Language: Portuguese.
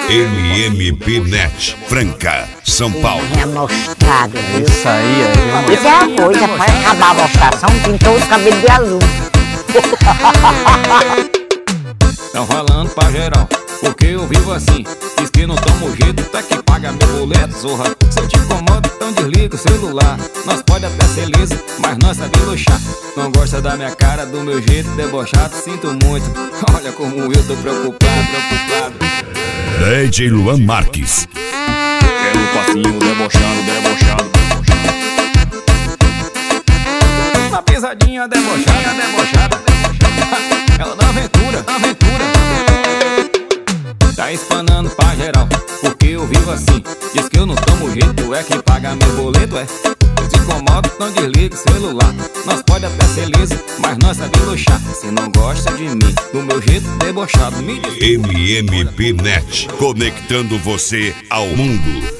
MMP Net, Franca, São Paulo. É mostrado, viu? Isso aí é. Isso é uma coisa, pode acabar a mostração, pintou os cabelos de azul. Tão falando pra geral, porque eu vivo assim. Diz que não tomo jeito, tá que paga meu boleto, zorra. Se eu te incomodo, então desliga o celular. Nós pode até ser liso, mas nós sabemos luxar. Não gosta da minha cara, do meu jeito debochado, sinto muito. Olha como eu tô preocupado. DJ Luan Marques. Pelo passinho debochado. Uma pisadinha debochada. Ela na aventura. Tá espanando pra geral, porque eu vivo assim. Diz que eu não tomo jeito, é quem paga meu boleto, é. Eu te incomodo, então desliga o celular. Nós pode até ser liso, mas nós sabemos luxar. Se não gosta de mim, do meu jeito debochado, me diz. MMP Net, conectando você ao mundo.